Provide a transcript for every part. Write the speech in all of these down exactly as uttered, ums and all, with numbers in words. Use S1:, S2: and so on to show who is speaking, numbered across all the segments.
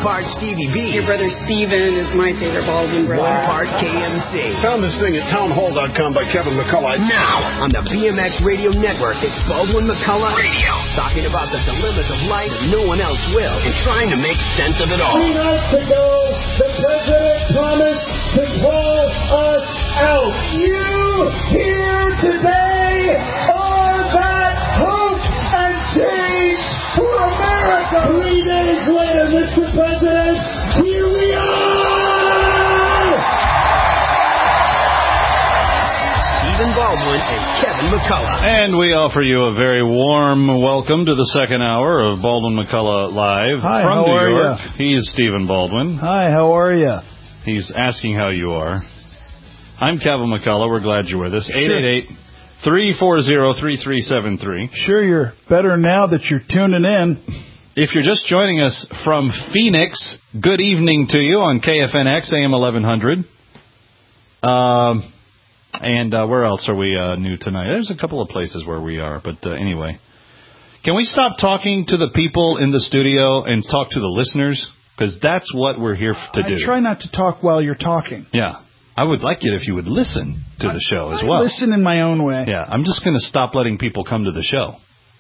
S1: part Stevie B.
S2: Your brother Steven is my favorite Baldwin brother.
S1: One part K M C.
S3: Found this thing at townhall dot com by Kevin McCullough.
S1: Now, on the B M X Radio Network, it's Baldwin McCullough Radio. Talking about the dilemmas of life that no one else will and trying to make sense of it all.
S4: Three nights ago, the president promised to call us out. You here today are that hope and change for America. Three days later, Mister President, here we are!
S1: Stephen Baldwin and Kevin McCullough.
S5: And we offer you a very warm welcome to the second hour of Baldwin McCullough Live.
S6: Hi,
S5: from
S6: how
S5: New
S6: are
S5: York.
S6: ya?
S5: He is Stephen Baldwin.
S6: Hi, how are you?
S5: He's asking how you are. I'm Kevin McCullough. We're glad you're with us. eight eight eight, three four zero, three three seven three.
S6: Sure, you're better now that you're tuning in.
S5: If you're just joining us from Phoenix, good evening to you on K F N X A M eleven hundred. Um, and uh, where else are we uh, new tonight? There's a couple of places where we are, but uh, anyway. Can we stop talking to the people in the studio and talk to the listeners? Because that's what we're here to do.
S6: I try not to talk while you're talking.
S5: Yeah. I would like it if you would listen to the show as well.
S6: I listen in my own way.
S5: Yeah, I'm just going to stop letting people come to the show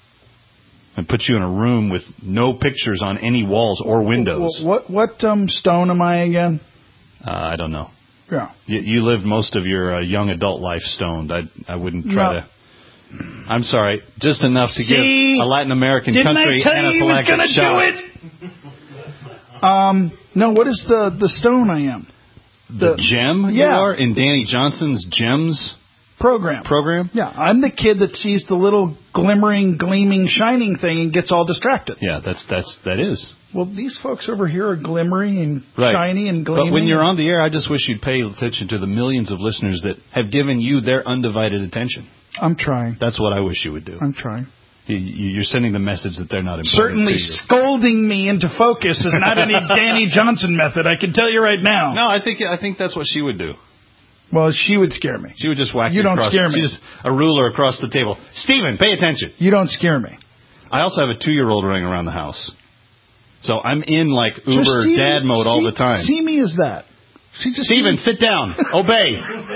S5: and put you in a room with no pictures on any walls or windows.
S6: What what um, stone am I again?
S5: Uh, I don't know.
S6: Yeah.
S5: You, you lived most of your uh, young adult life stoned. I I wouldn't try
S6: No.
S5: to. I'm sorry, just enough to
S6: See?
S5: give a Latin American
S6: Didn't
S5: country
S6: I tell you he was
S5: anaphylactic
S6: gonna
S5: shock.
S6: do it? Um, no, what is the, the stone I am?
S5: The,
S6: The-
S5: gem you
S6: yeah.
S5: are in Danny Johnson's Gems
S6: Program.
S5: program?
S6: Yeah, I'm the kid that sees the little glimmering, gleaming, shining thing and gets all distracted.
S5: Yeah, that's that's that is.
S6: Well, these folks over here are glimmering and
S5: Right.
S6: shiny and gleaming.
S5: But when you're on the air, I just wish you'd pay attention to the millions of listeners that have given you their undivided attention.
S6: I'm trying.
S5: That's what I wish you would do.
S6: I'm trying.
S5: You, you- you're sending the message that they're not important
S6: Certainly
S5: to you.
S6: scolding me into focus is not any Danny Johnson method, I can tell you right now.
S5: No, I think I think that's what she would do.
S6: Well, she would scare me.
S5: She would just whack you
S6: You don't
S5: across.
S6: scare me.
S5: She just a ruler across the table. Stephen, pay attention.
S6: You don't scare me.
S5: I also have a two-year-old running around the house, so I'm in like Uber
S6: Just see
S5: dad
S6: me-
S5: mode all
S6: see-
S5: the time.
S6: See me as that. She just
S5: Stephen, sit down. Obey.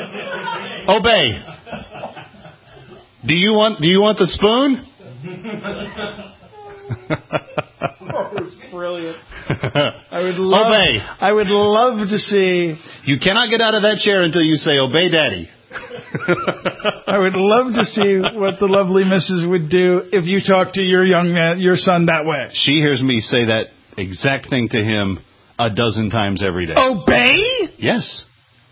S5: Obey. Do you want? Do you want the spoon?
S6: brilliant. I would love.
S5: Obey.
S6: I would love to see.
S5: You cannot get out of that chair until you say, obey daddy.
S6: I would love to see what the lovely missus would do if you talked to your young man, your son that way.
S5: She hears me say that exact thing to him a dozen times every day.
S6: Obey?
S5: Yes.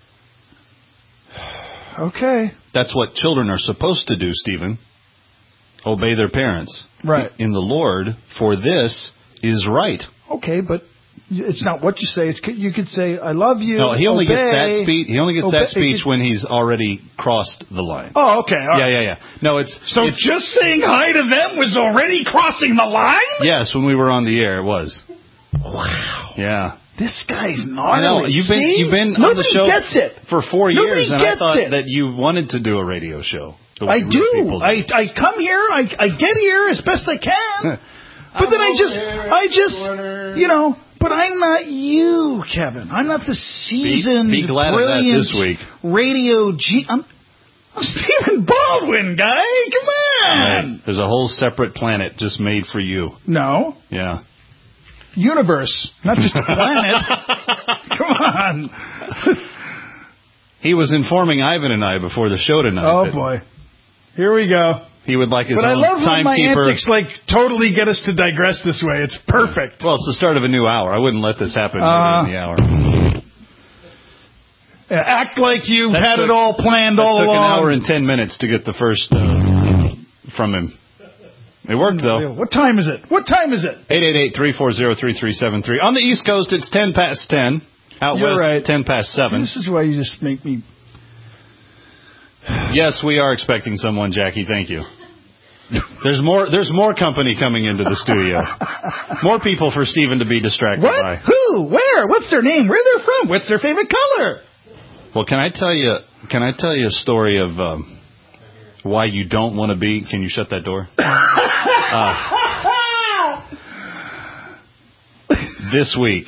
S6: Okay.
S5: That's what children are supposed to do, Stephen. Obey their parents.
S6: Right.
S5: In the Lord, for this is right.
S6: Okay, but it's not what you say. It's you could say, "I love you."
S5: No, he only
S6: obey,
S5: gets that speech. He only gets
S6: obey.
S5: that speech when he's already crossed the line.
S6: Oh, okay. All
S5: Yeah,
S6: right.
S5: yeah, yeah. No, it's
S6: So
S5: it's,
S6: just saying hi to them was already crossing the line?
S5: yes. When we were on the air, it was.
S6: Wow.
S5: Yeah.
S6: This guy's
S5: I
S6: gnarly.
S5: know you've been
S6: See?
S5: you've been on
S6: Nobody
S5: the show
S6: gets it.
S5: for four
S6: Nobody
S5: years, and I
S6: gets
S5: thought
S6: it.
S5: that you wanted to do a radio show. the way
S6: I
S5: real
S6: do.
S5: people
S6: I I come here. I I get here as best I can. But then I just I just you know. But I'm not you, Kevin. I'm not the seasoned,
S5: Be- be glad of that
S6: brilliant
S5: this week.
S6: radio G. I'm, I'm Stephen Baldwin, guy. Come on.
S5: Right. There's a whole separate planet just made for you.
S6: No.
S5: Yeah.
S6: Universe, not just a planet. Come on.
S5: He was informing Ivan and I before the show tonight.
S6: Oh,
S5: that
S6: boy. Here we go.
S5: He would like his
S6: But I
S5: own
S6: love when my
S5: timekeeper.
S6: antics, like, totally get us to digress this way. It's perfect.
S5: Well, it's the start of a new hour. I wouldn't let this happen
S6: Uh,
S5: in the hour.
S6: Yeah, act like you
S5: That
S6: had
S5: took-
S6: it all planned
S5: That
S6: all
S5: took
S6: along.
S5: an hour and ten minutes to get the first uh, from him. It worked, though.
S6: What time is it? What time is it?
S5: eight eight eight, three four zero, three three seven three. On the East Coast, it's ten past ten. Out
S6: You're
S5: west,
S6: right.
S5: ten past seven.
S6: This is why you just make me...
S5: Yes, we are expecting someone, Jackie. Thank you. There's more. There's more company coming into the studio. More people for Stephen to be distracted
S6: What?
S5: by.
S6: Who? Where? What's their name? Where they're from? What's their favorite color?
S5: Well, can I tell you? Can I tell you a story of um, why you don't want to be? Can you shut that door? Uh, this week,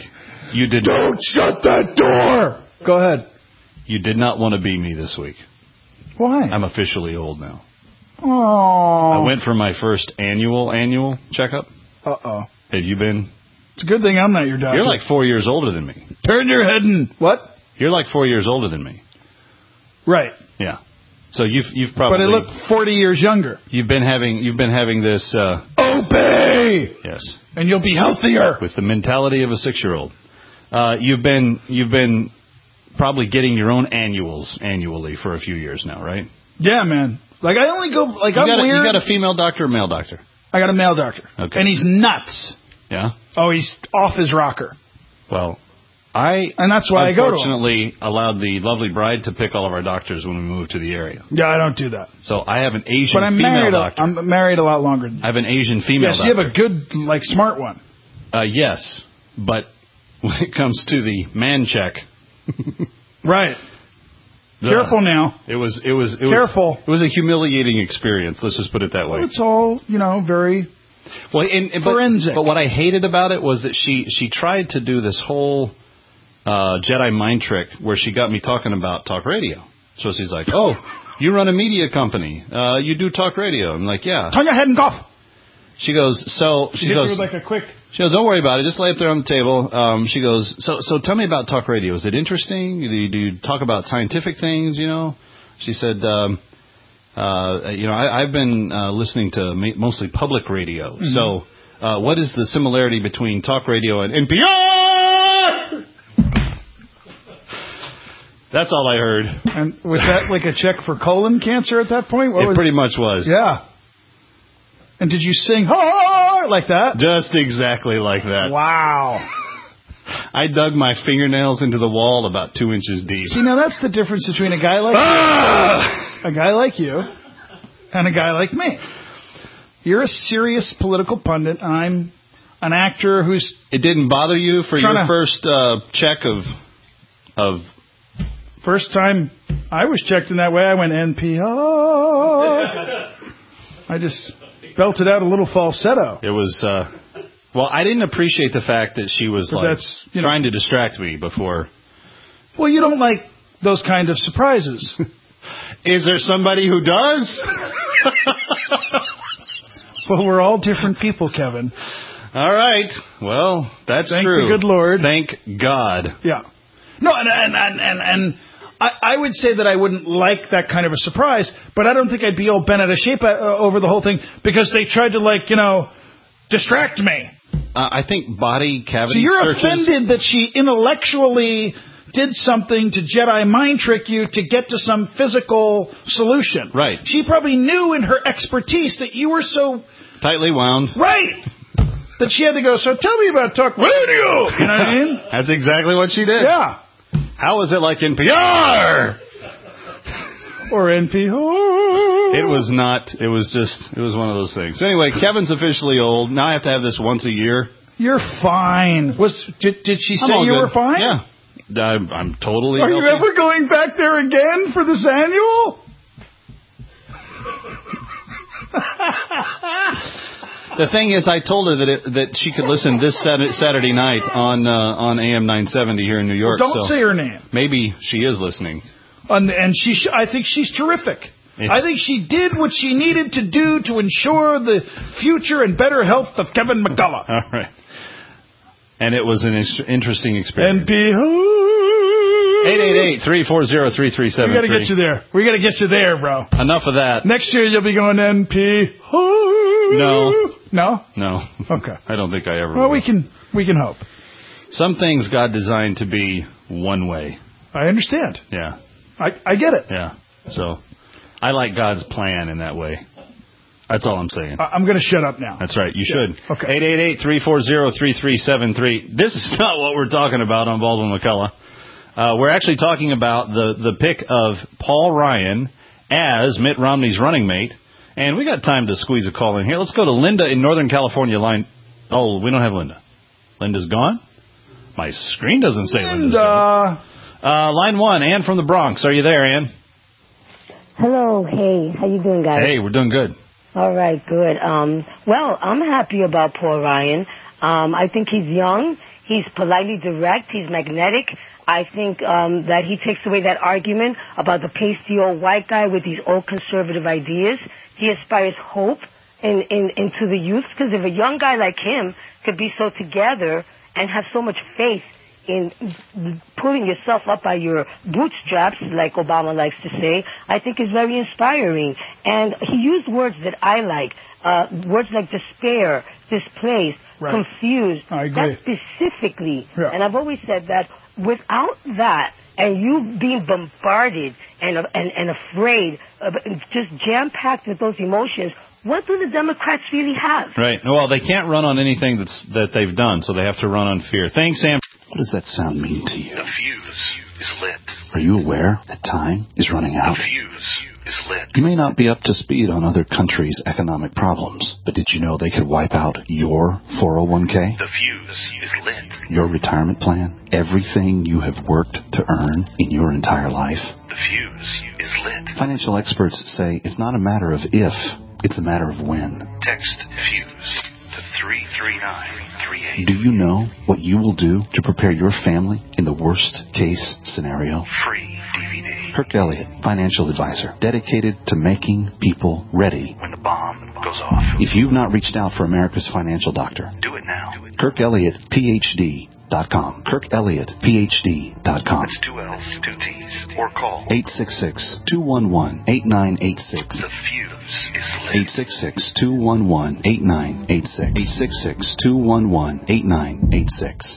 S5: You did
S6: Don't shut that door! Go ahead.
S5: You did not want to be me this week.
S6: Why?
S5: I'm officially old now.
S6: Oh.
S5: I went for my first annual annual checkup.
S6: Uh-oh.
S5: Have you been?
S6: It's a good thing I'm not your doctor.
S5: You're like four years older than me.
S6: Turn your head and... What?
S5: You're like four years older than me.
S6: Right.
S5: Yeah. So you've you've probably...
S6: But I look forty years younger.
S5: You've been having you've been having this... Uh,
S6: Obey!
S5: Yes.
S6: And you'll be healthier.
S5: With the mentality of a six-year-old. Uh, you've been you've been probably getting your own annuals annually for a few years now, right?
S6: Yeah, man. Like, I only go... Like,
S5: you
S6: I'm
S5: got a,
S6: weird.
S5: You got a female doctor or male doctor?
S6: I got a male doctor.
S5: Okay.
S6: And he's nuts.
S5: Yeah?
S6: Oh, he's off his rocker.
S5: Well, I...
S6: And that's why I go to him.
S5: Unfortunately allowed the lovely bride to pick all of our doctors when we moved to the area.
S6: Yeah, I don't do that.
S5: So I have an Asian
S6: but I'm
S5: female
S6: married
S5: doctor.
S6: A, I'm married a lot longer.
S5: I have an Asian female
S6: yes,
S5: doctor.
S6: Yes, you have a good, like, smart one.
S5: Uh, yes, but when it comes to the man check...
S6: Right. Careful uh, now.
S5: It was, it was, it
S6: Careful.
S5: was, it was a humiliating experience. Let's just put it that way.
S6: Well, it's all, you know, very
S5: well, and, and,
S6: forensic.
S5: But, but what I hated about it was that she, she tried to do this whole uh, Jedi mind trick where she got me talking about talk radio. So she's like, "Oh, you run a media company. Uh, you do talk radio." I'm like, "Yeah."
S6: Turn your head and cough.
S5: She goes, so she,
S6: she
S5: goes
S6: you with like a quick.
S5: She goes, "Don't worry about it. Just lay it there on the table." Um, she goes, "So, so tell me about talk radio. Is it interesting? Do you, do you talk about scientific things? You know?" She said, um, uh, "You know, I, I've been uh, listening to ma- mostly public radio. Mm-hmm. So, uh, what is the similarity between talk radio and N P R?" That's all I heard.
S6: And was that like a check for colon cancer at that point? What
S5: it
S6: was...
S5: pretty much was.
S6: Yeah. And did you sing "ha" like that?
S5: Just exactly like that.
S6: Wow.
S5: I dug my fingernails into the wall about two inches deep.
S6: See, now that's the difference between a guy like
S5: ah!
S6: you, a guy like you, and a guy like me. You're a serious political pundit. I'm an actor who's...
S5: It didn't bother you for your
S6: to...
S5: first uh, check of of...
S6: First time I was checked in that way, I went N P R. I just belted out a little falsetto.
S5: It was, uh, well, I didn't appreciate the fact that she was
S6: but
S5: like
S6: that's, you know,
S5: trying to distract me before.
S6: Well, you don't like those kind of surprises.
S5: Is there somebody who does?
S6: Well, we're all different people, Kevin.
S5: All right. Well, that's
S6: Thank
S5: true.
S6: Thank the good Lord.
S5: Thank God.
S6: Yeah. No, and and and and, and I, I would say that I wouldn't like that kind of a surprise, but I don't think I'd be all bent out of shape uh, over the whole thing because they tried to, like, you know, distract me.
S5: Uh, I think body cavity
S6: So you're
S5: searches...
S6: offended that she intellectually did something to Jedi mind trick you to get to some physical solution.
S5: Right.
S6: She probably knew in her expertise that you were so...
S5: tightly wound.
S6: Right. That she had to go, so tell me about talk radio. You know what I mean?
S5: That's exactly what she did.
S6: Yeah.
S5: How is it like N P R?
S6: Or N P R.
S5: It was not. It was just, it was one of those things. Anyway, Kevin's officially old. Now I have to have this once a year.
S6: You're fine. Was Did, did she say you
S5: good.
S6: were fine?
S5: Yeah. I'm, I'm totally
S6: Are
S5: healthy.
S6: you ever going back there again for this annual?
S5: The thing is, I told her that it, that she could listen this Saturday night on uh, on A M nine seventy here in New York.
S6: Well, don't
S5: so
S6: say her name.
S5: Maybe she is listening.
S6: And, and she, sh- I think she's terrific. Yeah. I think she did what she needed to do to ensure the future and better health of Kevin McCullough.
S5: All right. And it was an in- interesting experience.
S6: N P R.
S5: eight eight eight, three four zero, three three seven three.
S6: We got to get you there. We got to get you there, bro.
S5: Enough of that.
S6: Next year you'll be going N P R.
S5: No.
S6: No?
S5: No.
S6: Okay.
S5: I don't think I ever
S6: Well,
S5: will.
S6: we can we can hope.
S5: Some things God designed to be one way.
S6: I understand.
S5: Yeah.
S6: I I get it.
S5: Yeah. So I like God's plan in that way. That's all I'm saying.
S6: I, I'm going to shut up now.
S5: That's right. You
S6: yeah.
S5: should.
S6: Okay.
S5: eight eight eight, three four zero, three three seven three. This is not what we're talking about on Baldwin McCullough. Uh, we're actually talking about the, the pick of Paul Ryan as Mitt Romney's running mate. And we got time to squeeze a call in here. Let's go to Linda in Northern California. Line. Oh, we don't have Linda. Linda's gone? My screen doesn't say
S6: Linda.
S5: Linda's gone. Uh, line one, Ann from the Bronx. Are you there, Ann?
S7: Hello. Hey. How you doing, guys?
S5: Hey, we're doing good.
S7: All right, good. Um, well, I'm happy about Paul Ryan. Um, I think he's young. He's politely direct. He's magnetic. I think um, that he takes away that argument about the pasty old white guy with these old conservative ideas. He inspires hope in, in, into the youth, because if a young guy like him could be so together and have so much faith in pulling yourself up by your bootstraps, like Obama likes to say, I think is very inspiring. And he used words that I like, uh, words like despair, displaced, right. confused.
S6: I agree.
S7: That specifically,
S6: yeah.
S7: and I've always said that without that, and you being bombarded and and, and afraid, of, just jam-packed with those emotions, what do the Democrats really have?
S5: Right. Well, they can't run on anything that's that they've done, so they have to run on fear. Thanks, Sam.
S8: What does that sound mean to you?
S9: The fuse is lit.
S8: Are you aware that time is running out?
S9: The fuse is lit.
S8: You may not be up to speed on other countries' economic problems, but did you know they could wipe out your four oh one k?
S9: The fuse is lit.
S8: Your retirement plan? Everything you have worked to earn in your entire life?
S9: The fuse is lit.
S8: Financial experts say it's not a matter of if, it's a matter of when.
S9: Text FUSE to three three nine three eight.
S8: Do you know what you will do to prepare your family in the worst case scenario?
S9: Free D V D.
S8: Kirk Elliott, financial advisor, dedicated to making people ready
S9: when the bomb goes off.
S8: If you've not reached out for America's financial doctor,
S9: do it now.
S8: Kirk Elliott, P H D dot com. Kirk Elliott, P H D dot com.
S9: It's two L's, two T's. Or call
S8: eight six six, two one one, eight nine eight six.
S9: The fuse is lit.
S8: eight six six, two one one, eight nine eight six. eight six six, two one one, eight nine eight six.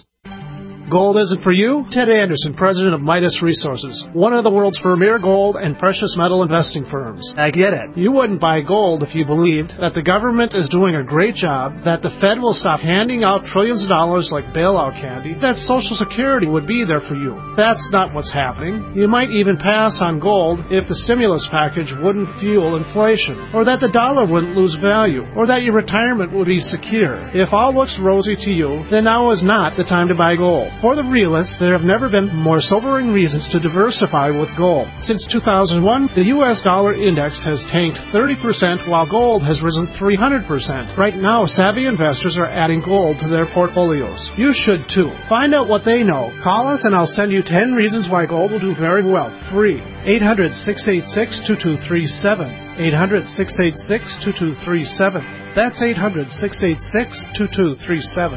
S10: Gold isn't for you? Ted Anderson, president of Midas Resources, one of the world's premier gold and precious metal investing firms. I get it. You wouldn't buy gold if you believed that the government is doing a great job, that the Fed will stop handing out trillions of dollars like bailout candy, that Social Security would be there for you. That's not what's happening. You might even pass on gold if the stimulus package wouldn't fuel inflation, or that the dollar wouldn't lose value, or that your retirement would be secure. If all looks rosy to you, then now is not the time to buy gold. For the realists, there have never been more sobering reasons to diversify with gold. Since two thousand one, the U S dollar index has tanked thirty percent while gold has risen three hundred percent. Right now, savvy investors are adding gold to their portfolios. You should too. Find out what they know. Call us and I'll send you ten reasons why gold will do very well. Free. eight hundred, six eight six, two two three seven. eight hundred, six eight six, two two three seven. That's eight hundred, six eight six, two two three seven.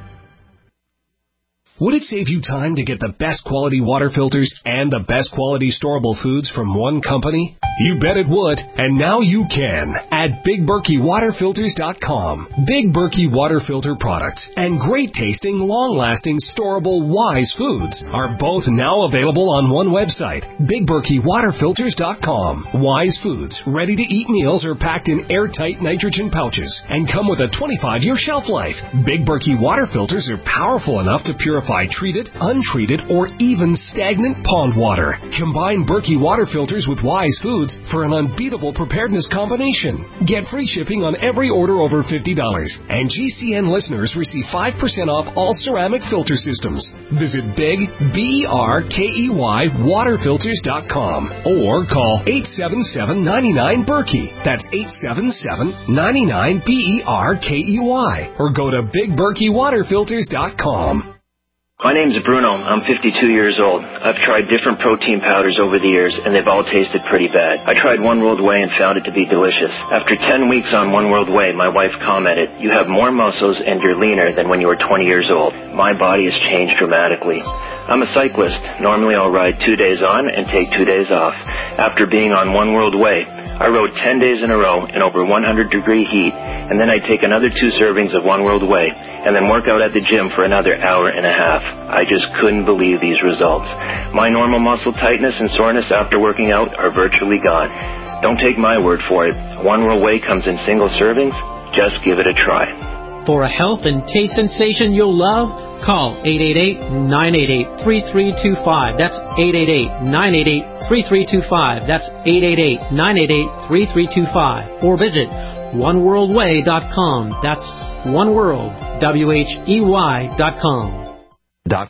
S11: Would it save you time to get the best quality water filters and the best quality storable foods from one company? You bet it would, and now you can at Big Berkey Water Filters dot com. Big Berkey Water Filter products and great tasting, long-lasting, storable Wise foods are both now available on one website, Big Berkey Water Filters dot com. Wise foods, ready-to-eat meals are packed in airtight nitrogen pouches and come with a twenty-five year shelf life. Big Berkey Water Filters are powerful enough to purify treated, untreated, or even stagnant pond water. Combine Berkey Water Filters with Wise foods for an unbeatable preparedness combination. Get free shipping on every order over fifty dollars. And G C N listeners receive five percent off all ceramic filter systems. Visit Big, B E R K E Y, Water Filters dot com or call eight seven seven, nine nine, Berkey. That's eight seven seven, nine nine, B E R K E Y. Or go to Big Berkey Water Filters dot com.
S12: My name's Bruno. I'm fifty-two years old. I've tried different protein powders over the years, and they've all tasted pretty bad. I tried One World Whey and found it to be delicious. After ten weeks on One World Whey, my wife commented, "You have more muscles and you're leaner than when you were twenty years old." My body has changed dramatically. I'm a cyclist. Normally I'll ride two days on and take two days off. After being on One World Whey, I rode ten days in a row in over one hundred degree heat, and then I take another two servings of One World Whey, and then work out at the gym for another hour and a half. I just couldn't believe these results. My normal muscle tightness and soreness after working out are virtually gone. Don't take my word for it. One World Whey comes in single servings. Just give it a try.
S13: For a health and taste sensation you'll love, call eight eight eight, nine eight eight, three three two five. That's eight eight eight, nine eight eight, three three two five. That's eight eight eight, nine eight eight, three three two five. Or visit one world way dot com. That's One World, W H E Y dot com.
S8: Dot.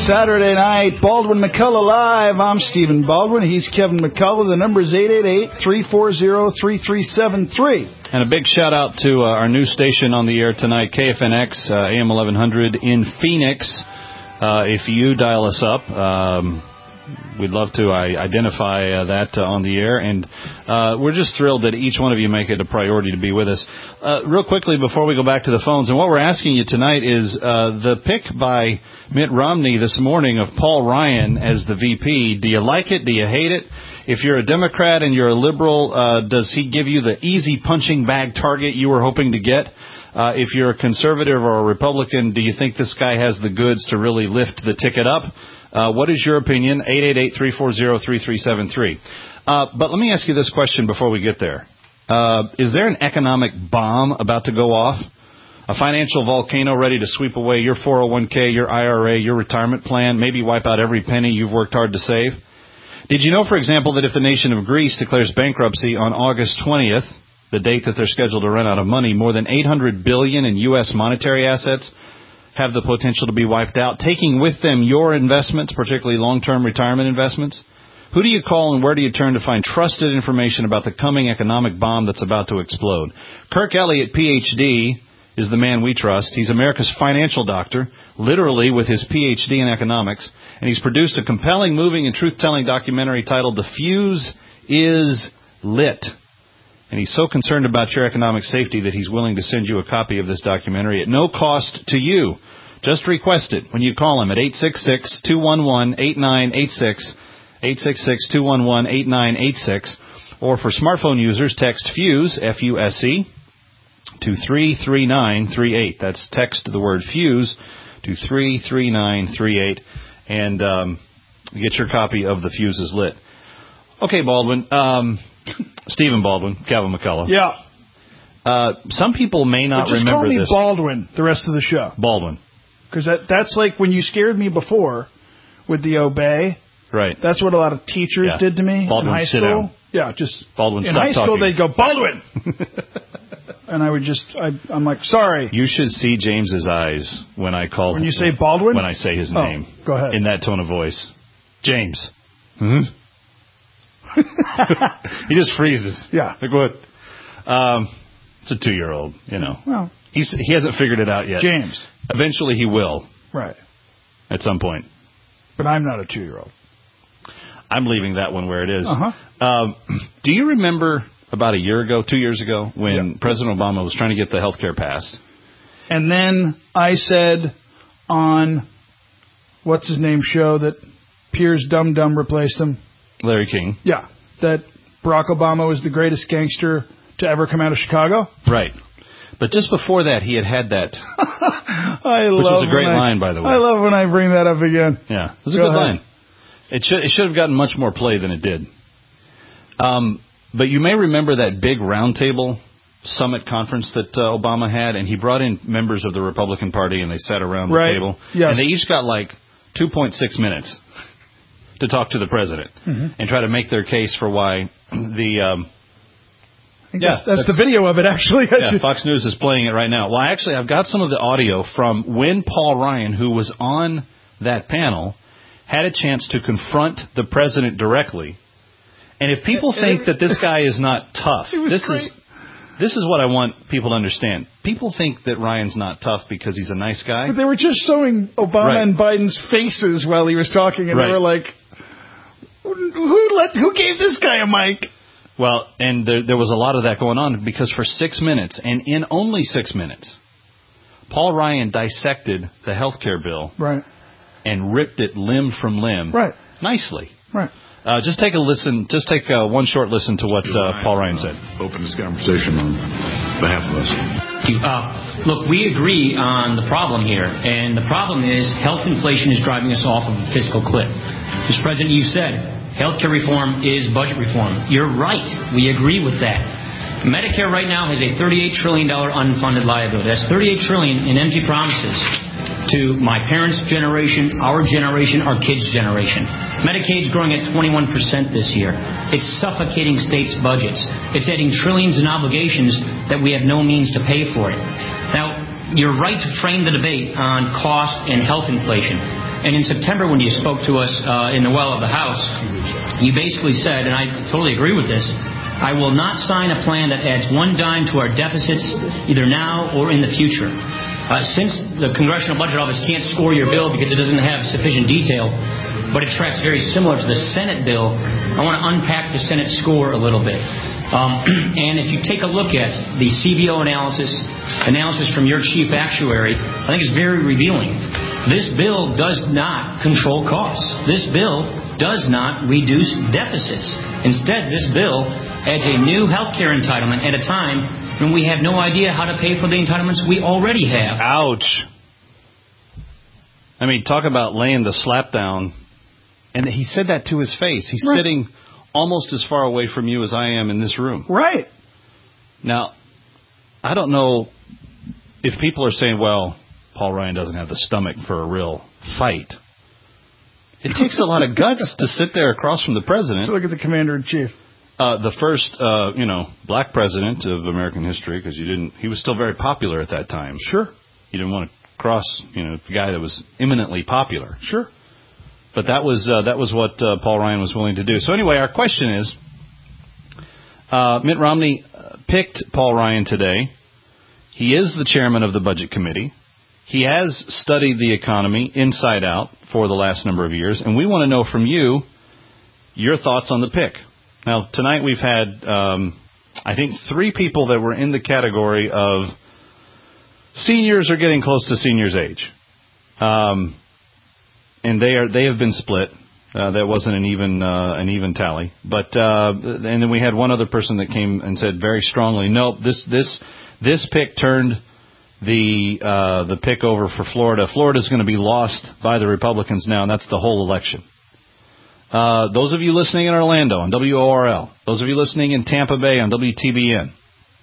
S6: Saturday night, Baldwin McCullough Live. I'm Stephen Baldwin. He's Kevin McCullough. The number is eight eight eight, three four zero, three three seven three.
S5: And a big shout out to uh, our new station on the air tonight, K F N X, uh, A M eleven hundred in Phoenix. Uh, if you dial us up, um, we'd love to I, identify uh, that uh, on the air. And uh, we're just thrilled that each one of you make it a priority to be with us. Uh, real quickly, before we go back to the phones, and what we're asking you tonight is uh, the pick by Mitt Romney this morning of Paul Ryan as the V P. Do you like it? Do you hate it? If you're a Democrat and you're a liberal, uh, does he give you the easy punching bag target you were hoping to get? Uh, if you're a conservative or a Republican, do you think this guy has the goods to really lift the ticket up? Uh, what is your opinion? eight eight eight, three four zero, three three seven three. Uh, but let me ask you this question before we get there. Uh, is there an economic bomb about to go off? A financial volcano ready to sweep away your four oh one k, your I R A, your retirement plan, maybe wipe out every penny you've worked hard to save? Did you know, for example, that if the nation of Greece declares bankruptcy on August twentieth, the date that they're scheduled to run out of money, more than eight hundred billion dollars in U S monetary assets have the potential to be wiped out, taking with them your investments, particularly long-term retirement investments? Who do you call and where do you turn to find trusted information about the coming economic bomb that's about to explode? Kirk Elliott, P H D, is the man we trust. He's America's financial doctor, literally with his P H D in economics, and he's produced a compelling, moving, and truth-telling documentary titled The Fuse is Lit. And he's so concerned about your economic safety that he's willing to send you a copy of this documentary at no cost to you. Just request it when you call him at eight six six, two one one, eight nine eight six, eight six six, two one one, eight nine eight six, or for smartphone users, text FUSE, F U S E, to three three nine three eight. That's text the word FUSE to three three nine three eight, and um, get your copy of The Fuse is Lit. Okay, Baldwin. Um, Stephen Baldwin, Kevin McCullough.
S6: Yeah.
S5: Uh, some people may not
S6: well, just
S5: remember
S6: call me
S5: this.
S6: Baldwin the rest of the show.
S5: Baldwin.
S6: Because that, that's like when you scared me before with the obey.
S5: Right.
S6: That's what a lot of teachers
S5: yeah.
S6: did to me
S5: Baldwin,
S6: in high
S5: sit
S6: school.
S5: down.
S6: Yeah, just
S5: Baldwin,
S6: in
S5: stop
S6: high school
S5: talking.
S6: they'd go, Baldwin! And I would just, I, I'm like, sorry.
S5: You should see James's eyes when I call
S6: When
S5: him.
S6: you say Baldwin?
S5: When I say his
S6: oh,
S5: name.
S6: Go ahead.
S5: In that tone of voice. James. Hmm? He just freezes.
S6: Yeah.
S5: Like what? Um, it's a two-year-old, you know.
S6: Well,
S5: He's he hasn't figured it out yet.
S6: James.
S5: Eventually he will.
S6: Right.
S5: At some point.
S6: But I'm not a two-year-old.
S5: I'm leaving that one where it is.
S6: Uh-huh.
S5: Um, do you remember about a year ago, two years ago, when
S6: yeah.
S5: President Obama was trying to get the health care passed?
S6: And then I said on, what's his name show, that Piers Dum Dum replaced him?
S5: Larry King.
S6: Yeah. That Barack Obama was the greatest gangster to ever come out of Chicago?
S5: Right. But just before that, he had had that.
S6: I
S5: which
S6: love
S5: was a great
S6: I,
S5: line, by the way.
S6: I love when I bring that up again.
S5: Yeah. It was a
S6: Go
S5: good
S6: ahead.
S5: line. It should, it should have gotten much more play than it did. Um, but you may remember that big roundtable summit conference that uh, Obama had, and he brought in members of the Republican Party, and they sat around the
S6: right.
S5: table.
S6: Yes.
S5: And they each got like two point six minutes to talk to the president
S6: mm-hmm.
S5: and try to make their case for why the... Um,
S6: I think yeah, that's, that's, that's the video of it, actually.
S5: Yeah, Fox News is playing it right now. Well, actually, I've got some of the audio from when Paul Ryan, who was on that panel, had a chance to confront the president directly. And if people think that this guy is not tough, this
S6: great.
S5: is this is what I want people to understand. People think that Ryan's not tough because he's a nice guy.
S6: But they were just showing Obama
S5: right.
S6: and Biden's faces while he was talking, and
S5: right.
S6: they were like, "Who let? Who gave this guy a mic?"
S5: Well, and there, there was a lot of that going on because for six minutes, and in only six minutes, Paul Ryan dissected the health care bill
S6: right.
S5: and ripped it limb from limb
S6: right.
S5: nicely.
S6: Right.
S5: Uh, just take a listen. Just take uh, one short listen to what uh, Paul Ryan said.
S3: Open this conversation on behalf of us.
S14: Uh, look, we agree on the problem here, and the problem is health inflation is driving us off of a fiscal cliff. Mister President, you said healthcare reform is budget reform. You're right. We agree with that. Medicare right now has a thirty-eight trillion dollars unfunded liability. That's thirty-eight trillion dollars in empty promises to my parents' generation, our generation, our kids' generation. Medicaid's growing at twenty-one percent this year. It's suffocating states' budgets. It's adding trillions in obligations that we have no means to pay for it. Now, you're right to frame the debate on cost and health inflation. And in September, when you spoke to us uh, in the well of the House, you basically said, and I totally agree with this, I will not sign a plan that adds one dime to our deficits, either now or in the future. Uh, since the Congressional Budget Office can't score your bill because it doesn't have sufficient detail, but it tracks very similar to the Senate bill, I want to unpack the Senate score a little bit. Um, and if you take a look at the C B O analysis, analysis from your chief actuary, I think it's very revealing. This bill does not control costs. This bill does not reduce deficits. Instead, this bill adds a new health care entitlement at a time when we have no idea how to pay for the entitlements we already have.
S5: Ouch. I mean, talk about laying the slap down. And he said that to his face. He's right. sitting almost as far away from you as I am in this room.
S6: Right.
S5: Now, I don't know if people are saying, well, Paul Ryan doesn't have the stomach for a real fight. It takes a lot of guts to sit there across from the president.
S6: So look at the commander-in-chief.
S5: Uh, the first, uh, you know, black president of American history, because you didn't. He was still very popular at that time.
S6: Sure.
S5: You didn't want to cross, you know, the guy that was eminently popular.
S6: Sure.
S5: But that was uh, that was what uh, Paul Ryan was willing to do. So anyway, our question is, uh, Mitt Romney picked Paul Ryan today. He is the chairman of the Budget Committee. He has studied the economy inside out for the last number of years, and we want to know from you your thoughts on the pick. Now, tonight we've had, um, I think, three people that were in the category of seniors are getting close to seniors' age. Um, and they are they have been split. Uh, that wasn't an even uh, an even tally. But uh, and then we had one other person that came and said very strongly, nope, this this this pick turned the uh, the pick over for Florida. Florida's going to be lost by the Republicans now, and that's the whole election. Uh, those of you listening in Orlando on W O R L, those of you listening in Tampa Bay on W T B N,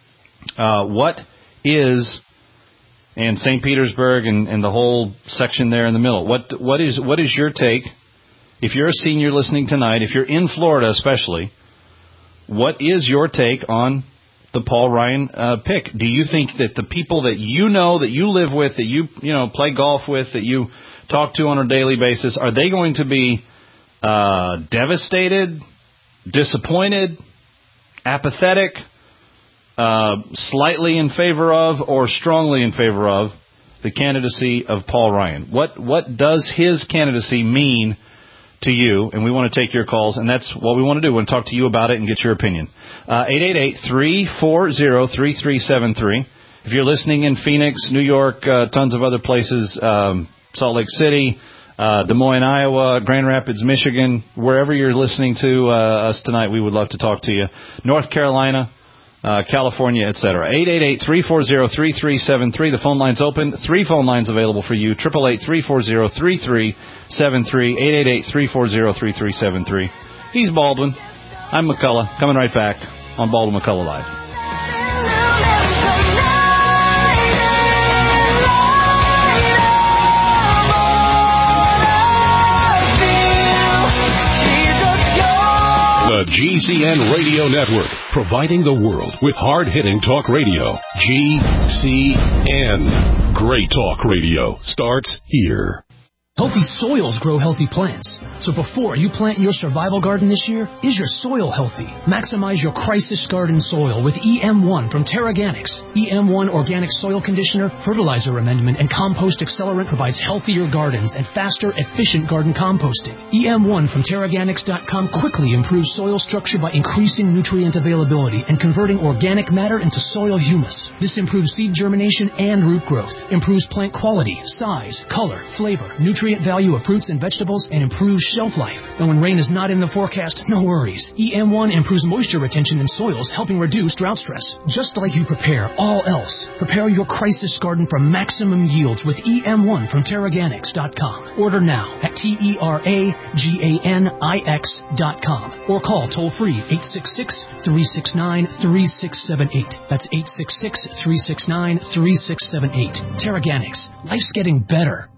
S5: uh, what is, and Saint Petersburg and, and the whole section there in the middle, what what is what is your take? If you're a senior listening tonight, if you're in Florida especially, what is your take on the Paul Ryan uh, pick? Do you think that the people that you know, that you live with, that you you know play golf with, that you talk to on a daily basis, are they going to be Uh, devastated, disappointed, apathetic, uh, slightly in favor of, or strongly in favor of the candidacy of Paul Ryan? What what does his candidacy mean to you? And we want to take your calls, and that's what we want to do. We want to talk to you about it and get your opinion. Uh, eight eight eight, three four zero, three three seven three. If you're listening in Phoenix, New York, uh, tons of other places, um, Salt Lake City, Uh, Des Moines, Iowa, Grand Rapids, Michigan, wherever you're listening to uh, us tonight, we would love to talk to you. North Carolina, uh, California, et cetera. eight eight eight, three four zero, three three seven three. The phone line's open. Three phone lines available for you. eight eight eight, three four zero, three three seven three. eight eight eight, three four zero, three three seven three. He's Baldwin. I'm McCullough. Coming right back on Baldwin McCullough Live.
S15: The G C N Radio Network, providing the world with hard-hitting talk radio. G C N. Great talk radio starts here.
S16: Healthy soils grow healthy plants. So before you plant your survival garden this year, is your soil healthy? Maximize your crisis garden soil with E M one from Terraganics. E M one Organic Soil Conditioner, Fertilizer Amendment, and Compost Accelerant provides healthier gardens and faster, efficient garden composting. E M one from Terraganics dot com quickly improves soil structure by increasing nutrient availability and converting organic matter into soil humus. This improves seed germination and root growth, improves plant quality, size, color, flavor, nutrient value of fruits and vegetables, and improves shelf life. And when rain is not in the forecast, no worries. E M one improves moisture retention in soils, helping reduce drought stress. Just like you prepare all else, prepare your crisis garden for maximum yields with E M one from Terraganics dot com. Order now at T E R A G A N I X dot com or call toll-free eight six six, three six nine, three six seven eight. That's eight six six, three six nine, three six seven eight. Terraganics. Life's getting better.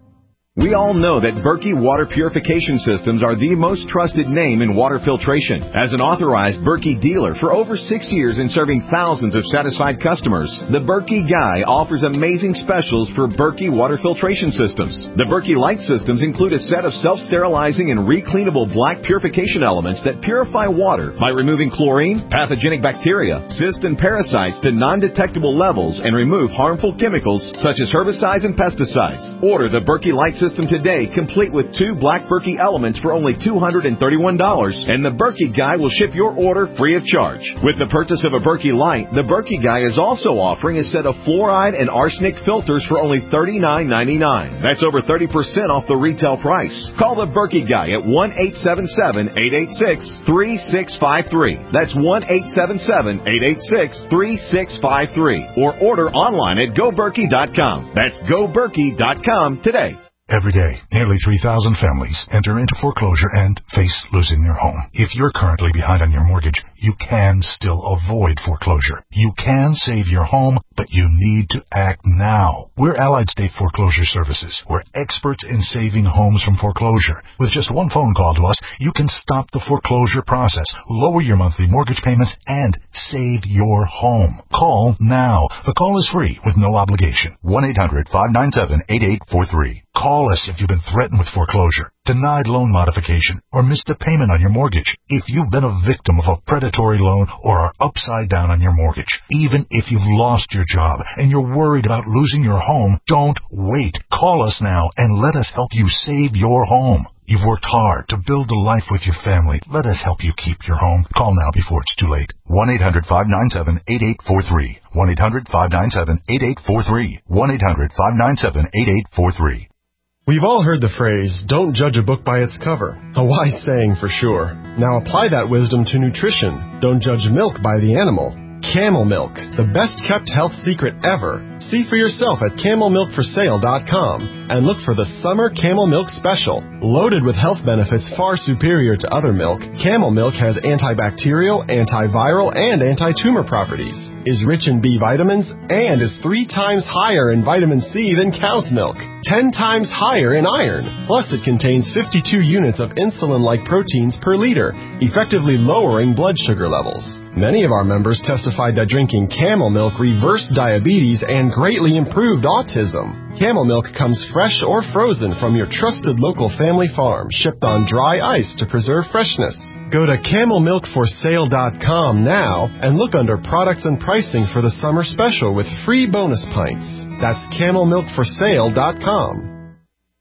S17: We all know that Berkey Water Purification Systems are the most trusted name in water filtration. As an authorized Berkey dealer for over six years and serving thousands of satisfied customers, the Berkey Guy offers amazing specials for Berkey Water Filtration Systems. The Berkey Light Systems include a set of self-sterilizing and recleanable black purification elements that purify water by removing chlorine, pathogenic bacteria, cysts, and parasites to non-detectable levels and remove harmful chemicals such as herbicides and pesticides. Order the Berkey Light System today, complete with two black Berkey elements for only two hundred thirty-one dollars, and the Berkey Guy will ship your order free of charge. With the purchase of a Berkey Light, the Berkey Guy is also offering a set of fluoride and arsenic filters for only thirty-nine ninety-nine. That's over thirty percent off the retail price. Call the Berkey Guy at one eight seven seven, eight eight six, three six five three. That's one eight seven seven, eight eight six, three six five three. Or order online at go berkey dot com. That's go berkey dot com today.
S18: Every day, nearly three thousand families enter into foreclosure and face losing their home. If you're currently behind on your mortgage, you can still avoid foreclosure. You can save your home, but you need to act now. We're Allied State Foreclosure Services. We're experts in saving homes from foreclosure. With just one phone call to us, you can stop the foreclosure process, lower your monthly mortgage payments, and save your home. Call now. The call is free with no obligation. one eight hundred, five nine seven, eight eight four three. Call us if you've been threatened with foreclosure, denied loan modification, or missed a payment on your mortgage. If you've been a victim of a predatory loan or are upside down on your mortgage, even if you've lost your job and you're worried about losing your home, don't wait. Call us now and let us help you save your home. You've worked hard to build a life with your family. Let us help you keep your home. Call now before it's too late. one eight hundred, five nine seven, eight eight four three. one eight hundred, five nine seven, eight eight four three. one eight hundred, five nine seven, eight eight four three.
S19: We've all heard the phrase, don't judge a book by its cover. A wise saying for sure. Now apply that wisdom to nutrition. Don't judge milk by the animal. Camel Milk, the best-kept health secret ever. See for yourself at camel milk for sale dot com and look for the Summer Camel Milk Special. Loaded with health benefits far superior to other milk, Camel Milk has antibacterial, antiviral, and anti-tumor properties, is rich in B vitamins, and is three times higher in vitamin C than cow's milk, ten times higher in iron. Plus, it contains fifty-two units of insulin-like proteins per liter, effectively lowering blood sugar levels. Many of our members testified that drinking Camel Milk reversed diabetes and greatly improved autism. Camel Milk comes fresh or frozen from your trusted local family farm, shipped on dry ice to preserve freshness. Go to camel milk for sale dot com now and look under products and pricing for the summer special with free bonus pints. That's camel milk for sale dot com.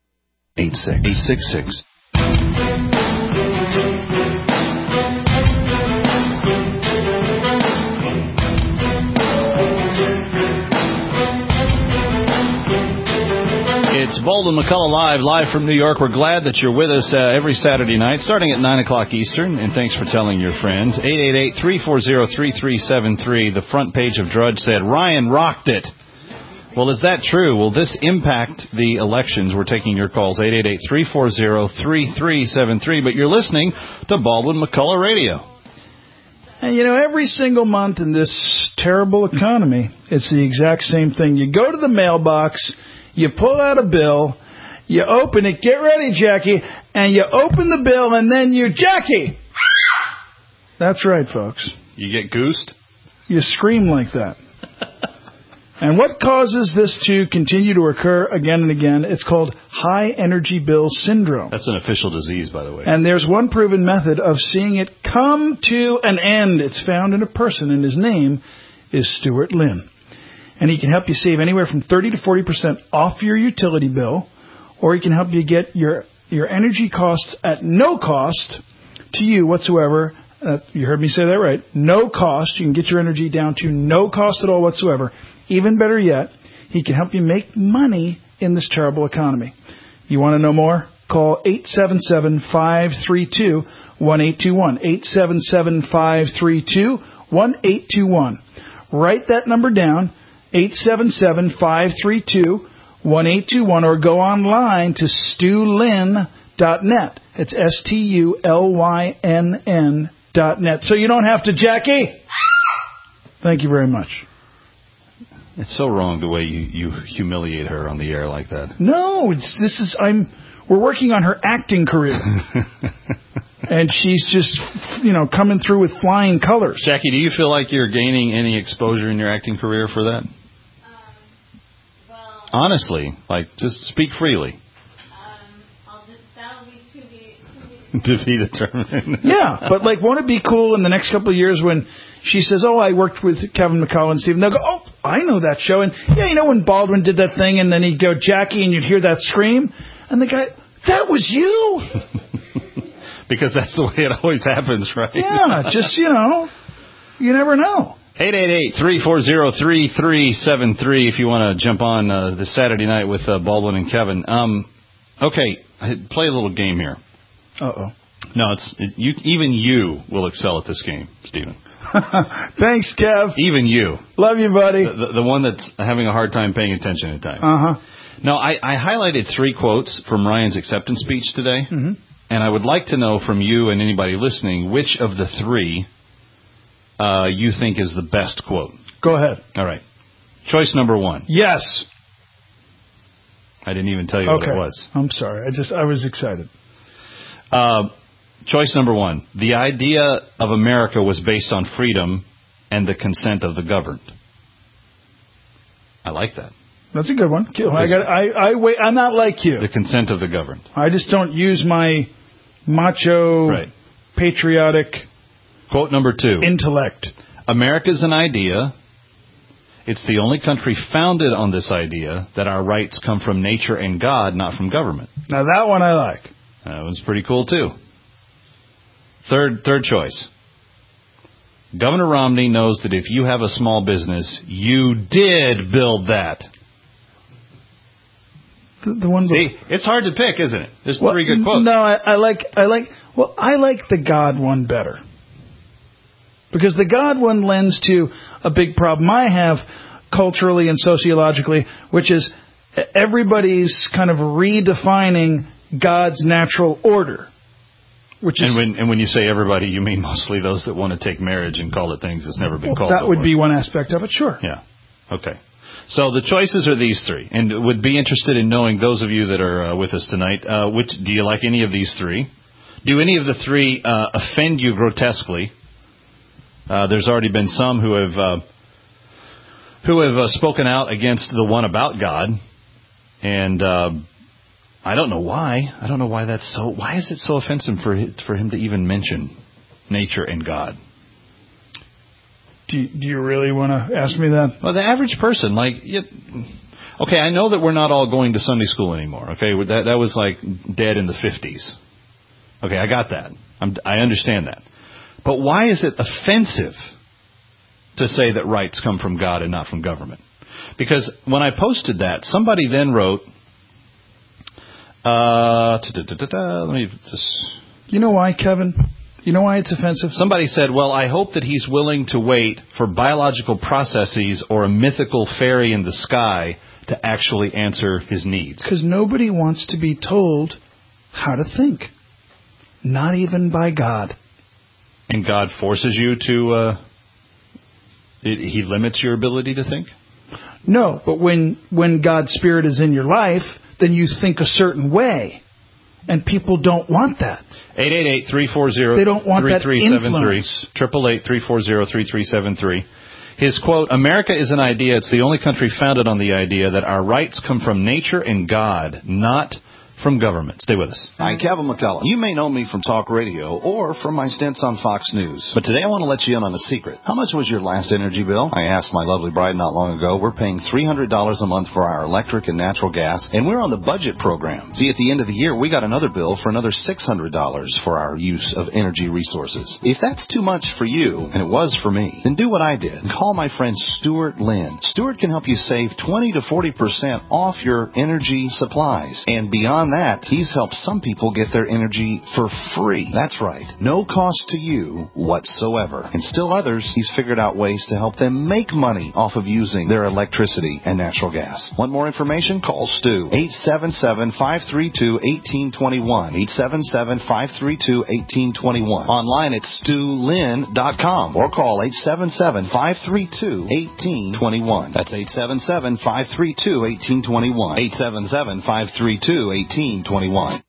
S8: eight six eight six six.
S5: It's Bolden McCullough Live, live from New York. We're glad that you're with us uh, every Saturday night, starting at nine o'clock Eastern, and thanks for telling your friends. eight eight eight, three four zero, three three seven three. The front page of Drudge said, Ryan rocked it. Well, is that true? Will this impact the elections? We're taking your calls, eight eight eight, three four zero, three three seven three. But you're listening to Baldwin McCullough Radio.
S6: And, you know, every single month in this terrible economy, it's the exact same thing. You go to the mailbox, you pull out a bill, you open it, get ready, Jackie, and you open the bill, and then you, Jackie! That's right, folks.
S5: You get goosed?
S6: You scream like that. And what causes this to continue to occur again and again? It's called high energy bill syndrome.
S5: That's an official disease, by the way.
S6: And there's one proven method of seeing it come to an end. It's found in a person, and his name is Stuart Lynn. And he can help you save anywhere from thirty to forty percent off your utility bill, or he can help you get your, your energy costs at no cost to you whatsoever. Uh, you heard me say that right. No cost. You can get your energy down to no cost at all whatsoever. Even better yet, he can help you make money in this terrible economy. You want to know more? Call eight seven seven, five three two, one eight two one. eight seven seven, five three two, one eight two one. Write that number down. eight seven seven, five three two, one eight two one, or go online to stu lynn dot net. It's S T U L Y N N dot net. So you don't have to, Jackie. Thank you very much.
S5: It's so wrong the way you, you humiliate her on the air like that.
S6: No, it's this is I'm. We're working on her acting career, and she's just you know coming through with flying colors.
S5: Jackie, do you feel like you're gaining any exposure in your acting career for that? Um, well, honestly, like just speak freely.
S20: Um, I'll just, that'll be to be to be,
S5: to be determined.
S6: Yeah, but like, won't it be cool in the next couple of years when she says, "Oh, I worked with Kevin McCullough and Stephen." They'll go, "Oh, I know that show." And yeah, you know when Baldwin did that thing, and then he'd go, "Jackie," and you'd hear that scream, and the guy, "That was you."
S5: Because that's the way it always happens, right?
S6: Yeah, just you know, you never know.
S5: eight eight eight, three four zero, three three seven three if you want to jump on uh, this Saturday night with uh, Baldwin and Kevin. Um, okay, play a little game here.
S6: Uh oh.
S5: No, it's it, you. Even you will excel at this game, Stephen.
S6: Thanks, Kev.
S5: Even you.
S6: Love you, buddy.
S5: The, the, the one that's having a hard time paying attention at times.
S6: Uh-huh.
S5: No, I, I highlighted three quotes from Ryan's acceptance speech today,
S6: mm-hmm.
S5: and I would like to know from you and anybody listening which of the three uh, you think is the best quote.
S6: Go ahead.
S5: All right. Choice number one.
S6: Yes.
S5: I didn't even tell you
S6: okay.
S5: what it was.
S6: I'm sorry. I just I was excited.
S5: Uh, choice number one. The idea of America was based on freedom and the consent of the governed. I like that.
S6: That's a good one. I got. I. I wait. I'm not like you.
S5: The consent of the governed.
S6: I just don't use my macho,
S5: right.
S6: patriotic.
S5: Quote number two.
S6: Intellect.
S5: America's an idea. It's the only country founded on this idea that our rights come from nature and God, not from government.
S6: Now that one I like.
S5: That was pretty cool too. Third, third choice. Governor Romney knows that if you have a small business, you did build that.
S6: The, the one.
S5: See, it's hard to pick, isn't it? There's
S6: well,
S5: three good quotes.
S6: No, I, I like. I like. Well, I like the God one better. Because the God one lends to a big problem I have culturally and sociologically, which is everybody's kind of redefining God's natural order. Which is,
S5: and when and when you say everybody, you mean mostly those that want to take marriage and call it things that's never been
S6: well,
S5: called
S6: that
S5: before.
S6: would be one aspect of it, sure.
S5: Yeah. Okay. So the choices are these three, and would be interested in knowing, those of you that are uh, with us tonight, uh, which do you like any of these three? Do any of the three uh, offend you grotesquely? Uh, there's already been some who have uh, who have uh, spoken out against the one about God, and uh, I don't know why. I don't know why that's so. Why is it so offensive for for him to even mention nature and God?
S6: Do you, do you really want to ask me that?
S5: Well, the average person, like, you, okay, I know that we're not all going to Sunday school anymore. Okay, that that was like dead in the fifties. Okay, I got that. I'm, I understand that. But why is it offensive to say that rights come from God and not from government? Because when I posted that, somebody then wrote, uh, let me just...
S6: You know why, Kevin? You know why it's offensive?
S5: Somebody said, well, I hope that he's willing to wait for biological processes or a mythical fairy in the sky to actually answer his needs.
S6: Because nobody wants to be told how to think. Not even by God.
S5: And God forces you to, uh, it, he limits your ability to think?
S6: No, but when, when God's Spirit is in your life, then you think a certain way. And people don't want that.
S5: eight eight eight, three four zero,
S6: they don't want
S5: three three seven three.
S6: That
S5: Triple eight, three four zero, three three seven three. His quote, America is an idea. It's the only country founded on the idea that our rights come from nature and God, not from government. Stay with us.
S8: Hi, Kevin McCullough. You may know me from talk radio or from my stints on Fox News. But today I want to let you in on a secret. How much was your last energy bill? I asked my lovely bride not long ago. We're paying three hundred dollars a month for our electric and natural gas, and we're on the budget program. See, at the end of the year, we got another bill for another six hundred dollars for our use of energy resources. If that's too much for you, and it was for me, then do what I did. Call my friend Stuart Lynn. Stuart can help you save twenty to forty percent off your energy supplies. And beyond than that, he's helped some people get their energy for free. That's right. No cost to you whatsoever. And still others, he's figured out ways to help them make money off of using their electricity and natural gas. Want more information? Call Stu. eight seven seven, five three two, one eight two one. eight seven seven, five three two, one eight two one. Online at stu lin dot com or call eight seven seven, five three two, one eight two one. That's eight seven seven, five three two, one eight two one. eight seven seven, five three two, one eight two one.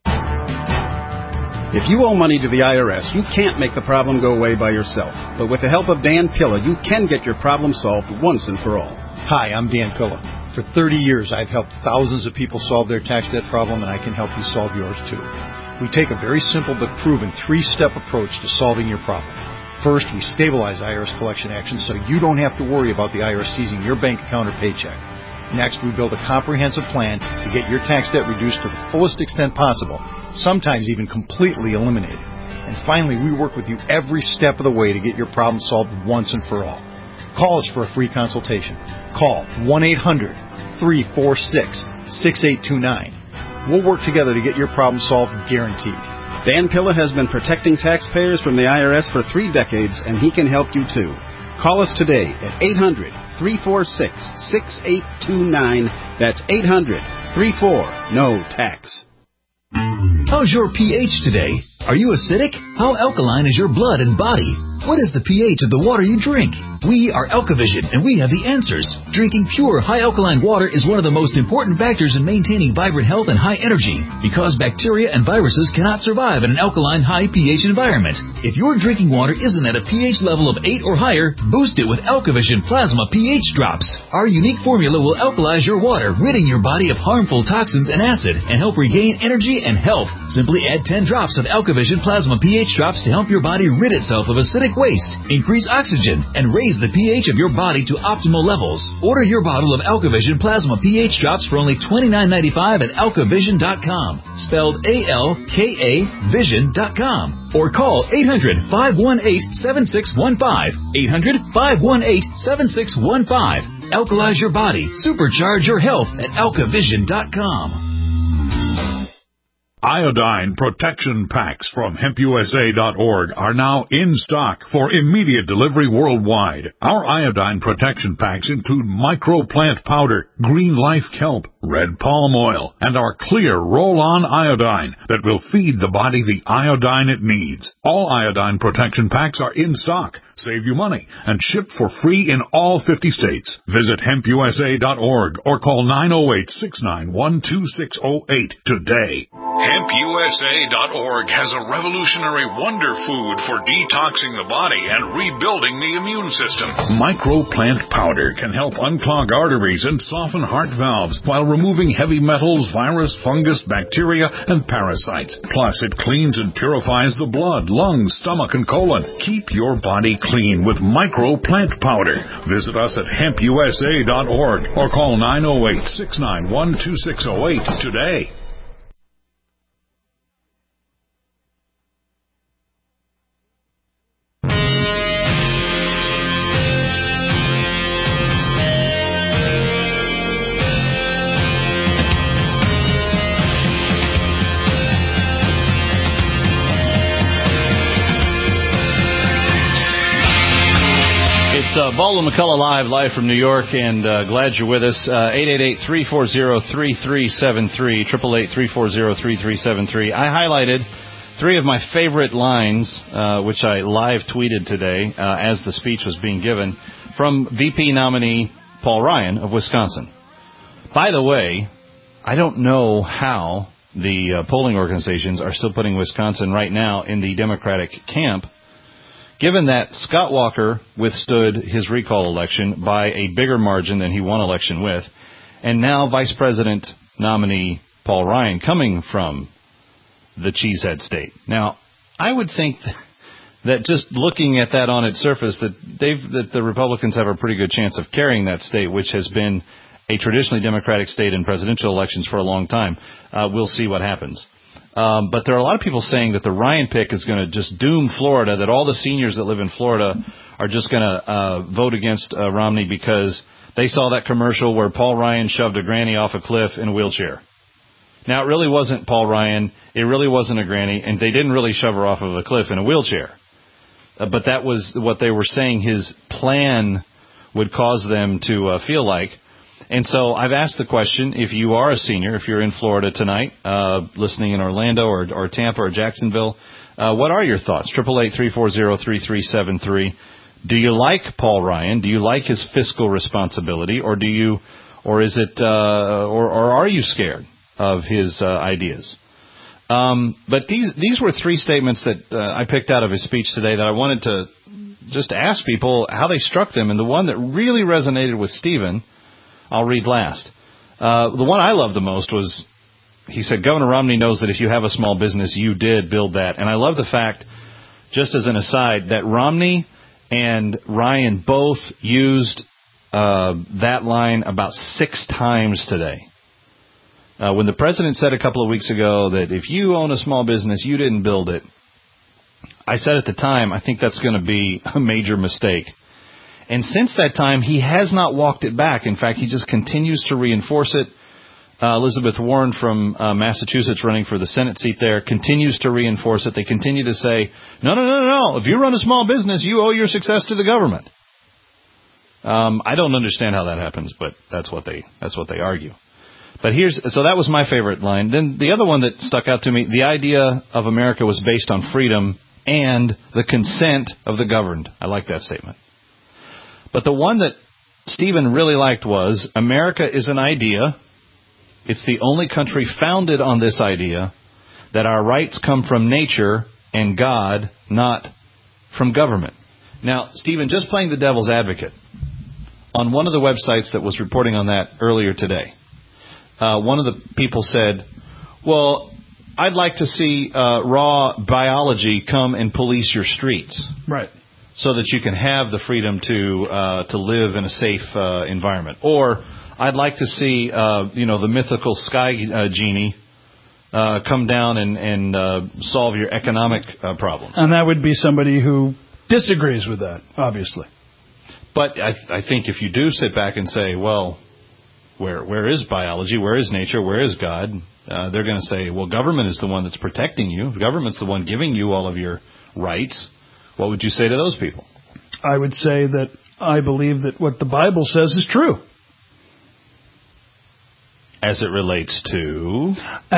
S21: If you owe money to the I R S, you can't make the problem go away by yourself. But with the help of Dan Pilla, you can get your problem solved once and for all.
S22: Hi, I'm Dan Pilla. For thirty years, I've helped thousands of people solve their tax debt problem, and I can help you solve yours too. We take a very simple but proven three-step approach to solving your problem. First, we stabilize I R S collection actions so you don't have to worry about the I R S seizing your bank account or paycheck. Next, we build a comprehensive plan to get your tax debt reduced to the fullest extent possible, sometimes even completely eliminated. And finally, we work with you every step of the way to get your problem solved once and for all. Call us for a free consultation. Call one eight hundred, three four six, six eight two nine. We'll work together to get your problem solved, guaranteed.
S21: Dan Pilla has been protecting taxpayers from the I R S for three decades, and he can help you too. Call us today at eight hundred, three four six, six eight two nine. That's eight hundred, three four, N O tax.
S23: How's your pH today? Are you acidic? How alkaline is your blood and body? What is the pH of the water you drink? We are Alkavision, and we have the answers. Drinking pure, high-alkaline water is one of the most important factors in maintaining vibrant health and high energy, because bacteria and viruses cannot survive in an alkaline, high pH environment. If your drinking water isn't at a pH level of eight or higher, boost it with Alkavision Plasma pH Drops. Our unique formula will alkalize your water, ridding your body of harmful toxins and acid, and help regain energy and health. Simply add ten drops of Alkavision Plasma pH Drops to help your body rid itself of acidic waste, increase oxygen, and raise the pH of your body to optimal levels. Order your bottle of Alkavision Plasma pH Drops for only twenty-nine ninety-five at alkavision dot com, spelled A L K A vision dot com, or call eight hundred, five one eight, seven six one five, eight hundred, five one eight, seven six one five. Alkalize your body, supercharge your health at alkavision dot com.
S3: Iodine protection packs from hemp U S A dot org are now in stock for immediate delivery worldwide. Our iodine protection packs include microplant powder, green life kelp, red palm oil, and our clear roll-on iodine that will feed the body the iodine it needs. All iodine protection packs are in stock, save you money, and shipped for free in all fifty states. Visit hemp U S A dot org or call nine oh eight, six nine one, two six oh eight today. hemp U S A dot org has a revolutionary wonder food for detoxing the body and rebuilding the immune system. Microplant powder can help unclog arteries and soften heart valves while removing heavy metals, virus, fungus, bacteria, and parasites. Plus, it cleans and purifies the blood, lungs, stomach, and colon. Keep your body clean with Microplant powder. Visit us at hemp U S A dot org or call nine oh eight, six nine one, two six oh eight today.
S5: It's uh, Baldwin McCullough Live, live from New York, and uh, glad you're with us. Uh, eight eight eight, three four zero, three three seven three, eight eight eight, three four zero, three three seven three. I highlighted three of my favorite lines, uh, which I live tweeted today uh, as the speech was being given, from V P nominee Paul Ryan of Wisconsin. By the way, I don't know how the uh, polling organizations are still putting Wisconsin right now in the Democratic camp, given that Scott Walker withstood his recall election by a bigger margin than he won election with, and now Vice President nominee Paul Ryan coming from the Cheesehead State. Now, I would think that just looking at that on its surface, that they've, that the Republicans have a pretty good chance of carrying that state, which has been a traditionally Democratic state in presidential elections for a long time. Uh, we'll see what happens. Um, but there are a lot of people saying that the Ryan pick is going to just doom Florida, that all the seniors that live in Florida are just going to uh, vote against uh, Romney because they saw that commercial where Paul Ryan shoved a granny off a cliff in a wheelchair. Now, it really wasn't Paul Ryan. It really wasn't a granny, and they didn't really shove her off of a cliff in a wheelchair. Uh, but that was what they were saying his plan would cause them to uh, feel like. And so I've asked the question, if you are a senior, if you're in Florida tonight, uh, listening in Orlando or, or Tampa or Jacksonville, uh, what are your thoughts? eight eight eight, three four zero, three three seven three. Do you like Paul Ryan? Do you like his fiscal responsibility? Or do you, or is it, uh, or, or are you scared of his uh, ideas? Um, but these these were three statements that uh, I picked out of his speech today that I wanted to just ask people how they struck them. And the one that really resonated with Stephen, I'll read last. Uh, the one I loved the most was, he said, Governor Romney knows that if you have a small business, you did build that. And I love the fact, just as an aside, that Romney and Ryan both used uh, that line about six times today. Uh, when the president said a couple of weeks ago that if you own a small business, you didn't build it, I said at the time, I think that's going to be a major mistake. And since that time, he has not walked it back. In fact, he just continues to reinforce it. Uh, Elizabeth Warren from uh, Massachusetts, running for the Senate seat there, continues to reinforce it. They continue to say, no, no, no, no, no. If you run a small business, you owe your success to the government. Um, I don't understand how that happens, but that's what they that's what they argue. But here's so that was my favorite line. Then the other one that stuck out to me, the idea of America was based on freedom and the consent of the governed. I like that statement. But the one that Stephen really liked was, America is an idea. It's the only country founded on this idea that our rights come from nature and God, not from government. Now, Stephen, just playing the devil's advocate, on one of the websites that was reporting on that earlier today, uh, one of the people said, well, I'd like to see uh, raw biology come and police your streets.
S6: Right.
S5: So that you can have the freedom to uh, to live in a safe uh, environment. Or I'd like to see, uh, you know, the mythical sky uh, genie uh, come down and, and uh, solve your economic uh, problems.
S6: And that would be somebody who disagrees with that, obviously.
S5: But I, I think if you do sit back and say, well, where where is biology? Where is nature? Where is God? Uh, they're going to say, well, government is the one that's protecting you. Government's the one giving you all of your rights. What would you say to those people?
S6: I would say that I believe that what the Bible says is true.
S5: As it relates to?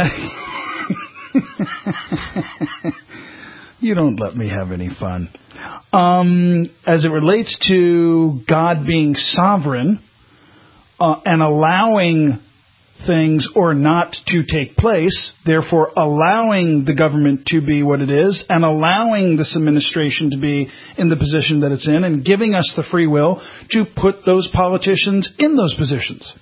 S6: You don't let me have any fun. Um, as it relates to God being sovereign uh, and allowing things or not to take place, therefore allowing the government to be what it is and allowing this administration to be in the position that it's in and giving us the free will to put those politicians in those positions.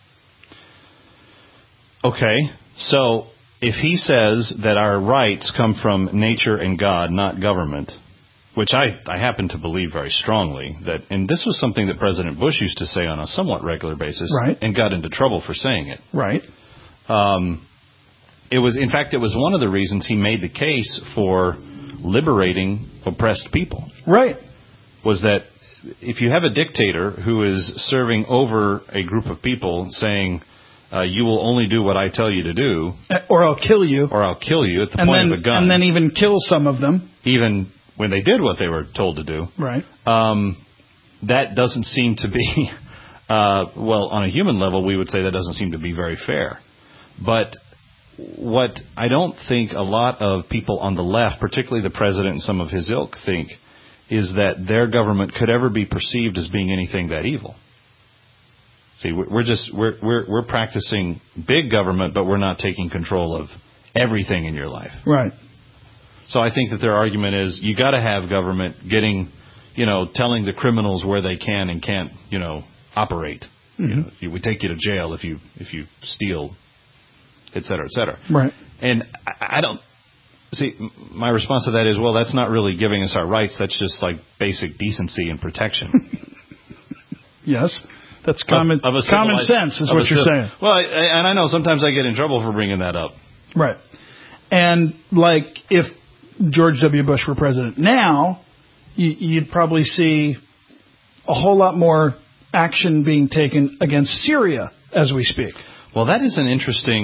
S5: Okay, so if he says that our rights come from nature and God, not government, which I, I happen to believe very strongly, that, and this was something that President Bush used to say on a somewhat regular basis,
S6: right,
S5: and got into trouble for saying it.
S6: Right.
S5: Um, it was, in fact, it was one of the reasons he made the case for liberating oppressed people.
S6: Right.
S5: Was that if you have a dictator who is serving over a group of people saying, Uh, you will only do what I tell you to do.
S6: Or I'll kill you.
S5: Or I'll kill you at the
S6: and
S5: point
S6: then,
S5: of a gun.
S6: And then even kill some of them.
S5: Even when they did what they were told to do.
S6: Right.
S5: Um, that doesn't seem to be, uh, well, on a human level, we would say that doesn't seem to be very fair. But what I don't think a lot of people on the left, particularly the president and some of his ilk, think is that their government could ever be perceived as being anything that evil. See, we're just we're we're we're practicing big government, but we're not taking control of everything in your life.
S6: Right.
S5: So I think that their argument is you got to have government getting, you know, telling the criminals where they can and can't, you know, operate.
S6: Mm-hmm.
S5: You know, we take you to jail if you if you steal, et cetera, et cetera.
S6: Right.
S5: And I, I don't see. My response to that is, well, that's not really giving us our rights. That's just like basic decency and protection.
S6: Yes. That's common
S5: of, of
S6: common sense is what you're saying.
S5: Well, I, and I know sometimes I get in trouble for bringing that up.
S6: Right. And like if George W. Bush were president now, you, you'd probably see a whole lot more action being taken against Syria as we speak.
S5: Well, that is an interesting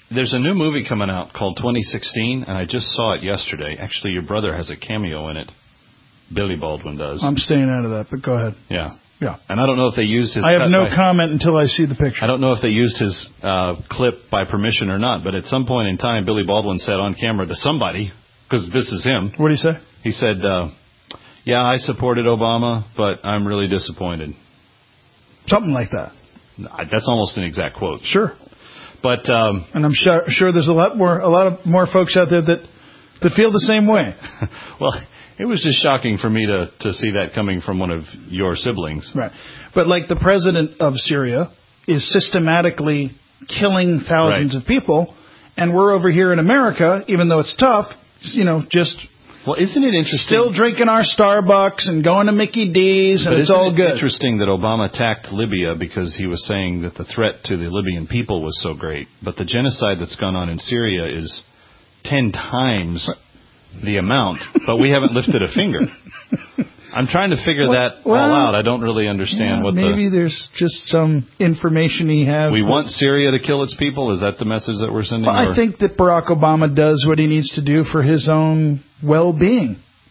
S5: There's a new movie coming out called twenty sixteen, and I just saw it yesterday. Actually, your brother has a cameo in it. Billy Baldwin does.
S6: I'm staying out of that, but go ahead.
S5: Yeah.
S6: Yeah.
S5: And I don't know if they used his...
S6: I have no
S5: by,
S6: comment until I see the picture.
S5: I don't know if they used his uh, clip by permission or not, but at some point in time, Billy Baldwin said on camera to somebody, because this is him.
S6: What did he say?
S5: He said, uh, yeah, I supported Obama, but I'm really disappointed.
S6: Something like that.
S5: That's almost an exact quote.
S6: Sure.
S5: But um,
S6: and I'm sure, sure there's a lot more a lot of more folks out there that that feel the same way.
S5: Well, it was just shocking for me to, to see that coming from one of your siblings.
S6: Right. But like the president of Syria is systematically killing thousands right. of people, and we're over here in America, even though it's tough, you know, just...
S5: Well, isn't it interesting?
S6: Still drinking our Starbucks and going to Mickey D's, and
S5: but
S6: it's all
S5: it
S6: good.
S5: Interesting that Obama attacked Libya because he was saying that the threat to the Libyan people was so great. But the genocide that's gone on in Syria is ten times the amount, but we haven't lifted a finger. I'm trying to figure well, that
S6: well,
S5: all out. I don't really understand
S6: yeah,
S5: what
S6: maybe
S5: the...
S6: there's just some information he has.
S5: We
S6: that,
S5: want Syria to kill its people? Is that the message that we're sending?
S6: Well, I think that Barack Obama does what he needs to do for his own well-being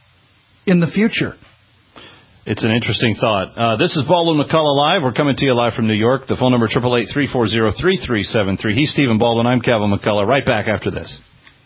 S6: in the future.
S5: It's an interesting thought. Uh, this is Baldwin McCullough Live. We're coming to you live from New York. The phone number, eight eight eight, three four zero, three three seven three. He's Stephen Baldwin. I'm Calvin McCullough. Right back after this.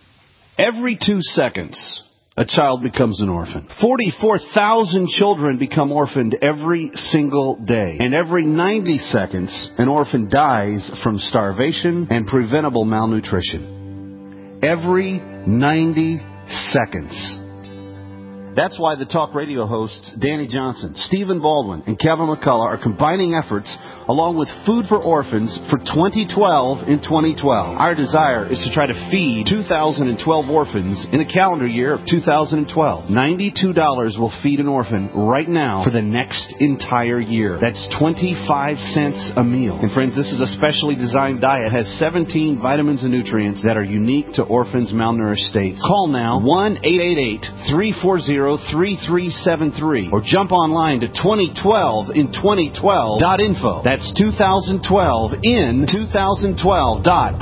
S1: Every two seconds, a child becomes an orphan. forty-four thousand children become orphaned every single day. And every ninety seconds, an orphan dies from starvation and preventable malnutrition. Every ninety seconds. That's why the talk radio hosts Danny Johnson, Stephen Baldwin, and Kevin McCullough are combining efforts along with Food for Orphans for twenty twelve in twenty twelve. Our desire is to try to feed two thousand twelve orphans in the calendar year of two thousand twelve. ninety-two dollars will feed an orphan right now for the next entire year. That's twenty-five cents a meal. And friends, this is a specially designed diet. It has seventeen vitamins and nutrients that are unique to orphans' malnourished states. Call now one eight eight eight, three four zero, three three seven three or jump online to twenty twelve in twenty twelve dot info. That's two thousand twelve in twenty twelve dot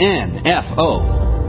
S1: info.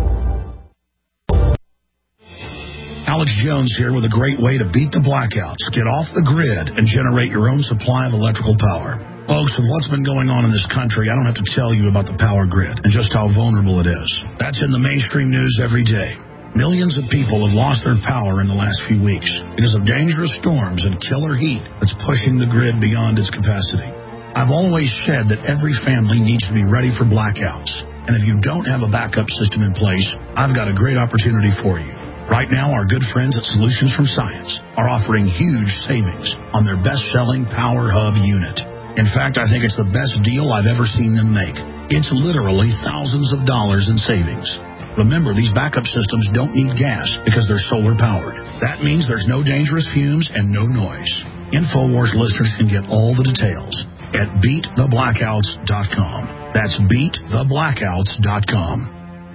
S2: Alex Jones here with a great way to beat the blackouts. Get off the grid and generate your own supply of electrical power. Folks, with what's been going on in this country, I don't have to tell you about the power grid and just how vulnerable it is. That's in the mainstream news every day. Millions of people have lost their power in the last few weeks because of dangerous storms and killer heat that's pushing the grid beyond its capacity. I've always said that every family needs to be ready for blackouts. And if you don't have a backup system in place, I've got a great opportunity for you. Right now, our good friends at Solutions from Science are offering huge savings on their best-selling Power Hub unit. In fact, I think it's the best deal I've ever seen them make. It's literally thousands of dollars in savings. Remember, these backup systems don't need gas because they're solar-powered. That means there's no dangerous fumes and no noise. InfoWars listeners can get all the details at beat the blackouts dot com. That's beat the blackouts dot com.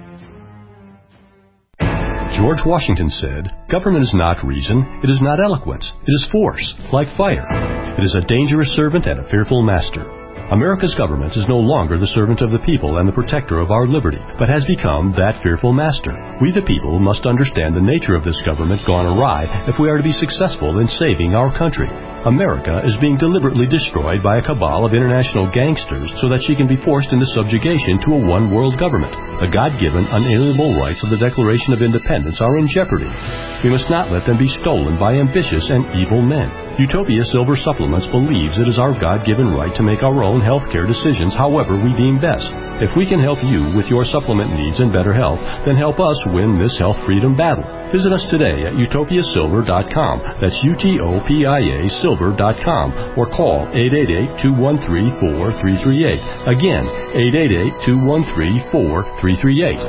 S4: George Washington said, "Government is not reason, it is not eloquence, it is force, like fire. It is a dangerous servant and a fearful master." America's government is no longer the servant of the people and the protector of our liberty, but has become that fearful master. We the people must understand the nature of this government gone awry if we are to be successful in saving our country. America is being deliberately destroyed by a cabal of international gangsters so that she can be forced into subjugation to a one-world government. The God-given, unalienable rights of the Declaration of Independence are in jeopardy. We must not let them be stolen by ambitious and evil men. Utopia Silver Supplements believes it is our God-given right to make our own health care decisions however we deem best. If we can help you with your supplement needs and better health, then help us win this health freedom battle. Visit us today at utopia silver dot com. That's U T O P I A silver dot com or call eight eight eight, two one three, four three three eight. Again, eight eight eight, two one three, four three three eight.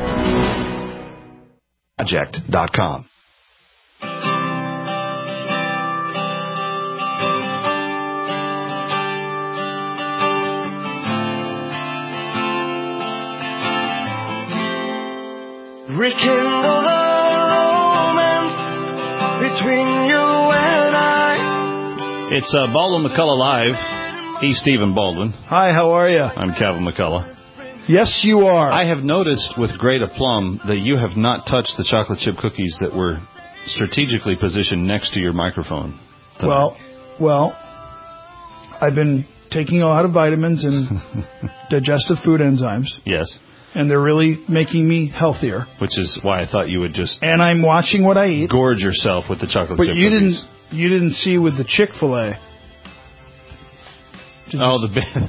S1: Project dot com.
S24: Rekindle the romance between you and I.
S5: It's uh, Baldwin McCullough Live. He's Stephen Baldwin.
S6: Hi, how are you?
S5: I'm Calvin McCullough.
S6: Yes, you are.
S5: I have noticed with great aplomb that you have not touched the chocolate chip cookies that were strategically positioned next to your microphone tonight.
S6: Well, well, I've been taking a lot of vitamins and digestive food enzymes.
S5: Yes.
S6: And they're really making me healthier.
S5: Which is why I thought you would just...
S6: And I'm watching what I eat.
S5: Gorge yourself with the chocolate
S6: but
S5: chip
S6: you
S5: cookies.
S6: didn't. You didn't see with the Chick-fil-A. Did
S5: oh, the...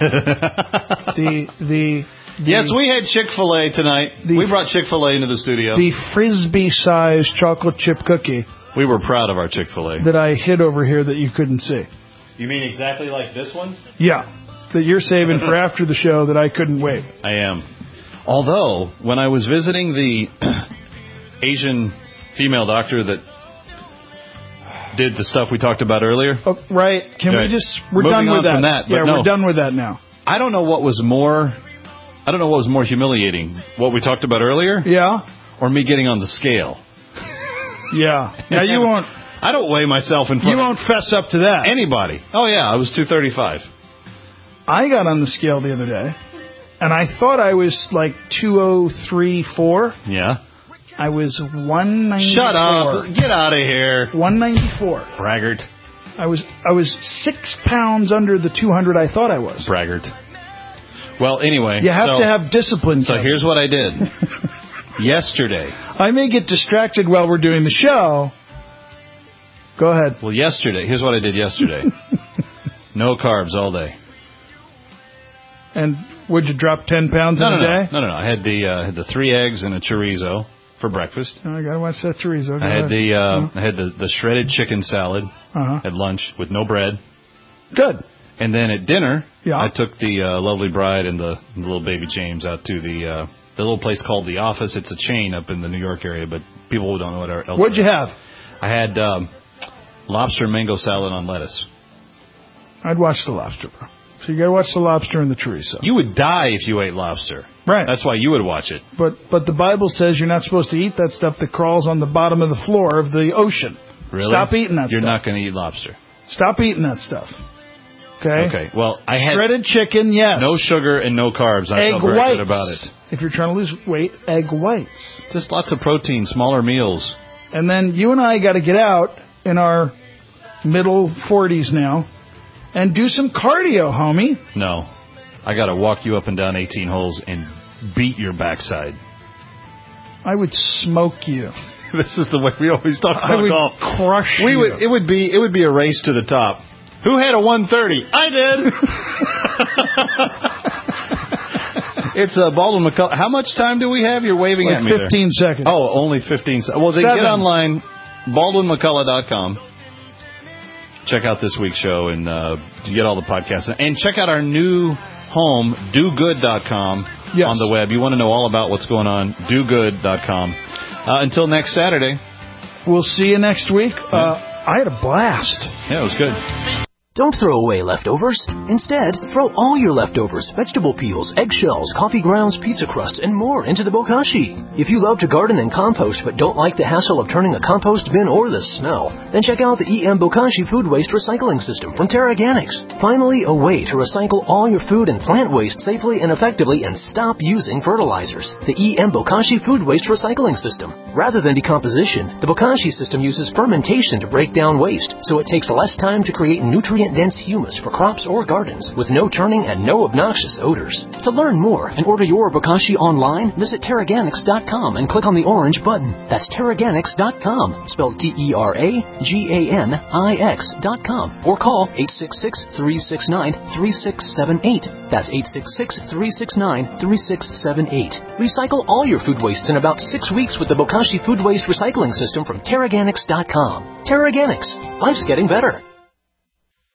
S6: the... the...
S5: Yes, we had Chick-fil-A tonight.
S6: The,
S5: we brought Chick-fil-A into the studio.
S6: The Frisbee-sized chocolate chip cookie.
S5: We were proud of our Chick-fil-A.
S6: That I hid over here that you couldn't see.
S5: You mean exactly like this one?
S6: Yeah. That you're saving for after the show that I couldn't wait.
S5: I am. Although, when I was visiting the Asian female doctor that did the stuff we talked about earlier.
S6: Oh, right. Can
S5: right.
S6: we just... We're
S5: Moving
S6: done with that.
S5: From that
S6: yeah,
S5: no,
S6: we're done with that now.
S5: I don't know what was more... I don't know what was more humiliating. What we talked about earlier?
S6: Yeah.
S5: Or me getting on the scale.
S6: Yeah. Now, you won't...
S5: I don't weigh myself in front
S6: You won't fess up to that.
S5: Anybody. Oh, yeah. I was two thirty-five.
S6: I got on the scale the other day, and I thought I was like two oh three point four.
S5: Yeah.
S6: I was one ninety-four.
S5: Shut up. Get out of here.
S6: one ninety-four.
S5: Braggart.
S6: I was I was six pounds under the two hundred I thought I was.
S5: Braggart. Well, anyway.
S6: You have
S5: so,
S6: to have discipline.
S5: So
S6: Kevin.
S5: Here's what I did. Yesterday.
S6: I may get distracted while we're doing the show. Go ahead.
S5: Well, yesterday. Here's what I did yesterday. No carbs all day.
S6: And would you drop ten pounds
S5: no,
S6: in
S5: no,
S6: a
S5: no.
S6: day?
S5: No, no, no. I had the uh, had the three eggs and a chorizo for breakfast.
S6: Oh, I gotta watch that chorizo. Go
S5: I had
S6: ahead.
S5: the uh,
S6: uh-huh.
S5: I had the, the shredded chicken salad
S6: uh-huh.
S5: at lunch with no bread.
S6: Good.
S5: And then at dinner,
S6: yeah.
S5: I took the uh, lovely bride and the, the little baby James out to the uh, the little place called The Office. It's a chain up in the New York area, but people don't know what else.
S6: What'd you have?
S5: I had um, lobster mango salad on lettuce.
S6: I'd watch the lobster, bro. So you got to watch the lobster and the chorizo.
S5: You would die if you ate lobster.
S6: Right.
S5: That's why you would watch it.
S6: But but the Bible says you're not supposed to eat that stuff that crawls on the bottom of the floor of the ocean.
S5: Really?
S6: Stop eating that
S5: You're
S6: stuff.
S5: You're not going to eat lobster.
S6: Stop eating that stuff. Okay?
S5: Okay. Well, I had...
S6: Shredded chicken, yes.
S5: No sugar and no carbs. I
S6: egg
S5: felt very
S6: whites.
S5: good about it.
S6: If you're trying to lose weight, egg whites.
S5: Just lots of protein, smaller meals.
S6: And then you and I got to get out in our middle forties now and do some cardio, homie.
S5: No. I got to walk you up and down eighteen holes and beat your backside.
S6: I would smoke you.
S5: This is the way we always talk about
S6: I would
S5: golf.
S6: Crush
S5: we
S6: you.
S5: Would, it would be it would be a race to the top. Who had a one thirty? I did. It's a uh, Baldwin McCullough. How much time do we have? You're waving
S6: like
S5: at me
S6: fifteen
S5: there.
S6: seconds.
S5: Oh, only fifteen seconds. Well, they
S6: Seven.
S5: get online, baldwin mccullough dot com. Check out this week's show and uh, get all the podcasts. And check out our new home, do good dot com,
S6: yes.
S5: on the web. You want to know all about what's going on, do good dot com. Uh, until next Saturday.
S6: We'll see you next week. Yeah. Uh, I had a blast.
S5: Yeah, it was good.
S7: Don't throw away leftovers. Instead, throw all your leftovers, vegetable peels, eggshells, coffee grounds, pizza crusts, and more into the bokashi. If you love to garden and compost but don't like the hassle of turning a compost bin or the smell, then check out the E M Bokashi Food Waste Recycling System from TerraGanix. Finally, a way to recycle all your food and plant waste safely and effectively and stop using fertilizers. The E M Bokashi Food Waste Recycling System. Rather than decomposition, the Bokashi system uses fermentation to break down waste, so it takes less time to create nutrient-dense humus for crops or gardens with no turning and no obnoxious odors. To learn more and order your Bokashi online, visit Terraganix dot com and click on the orange button. That's Terraganix dot com, spelled T E R A G A N I X dot com, or call eight six six, three six nine, three six seven eight. That's eight six six, three six nine, three six seven eight. Recycle all your food wastes in about six weeks with the Bokashi Food Waste Recycling System from Terraganix dot com. Terraganix. Life's getting better.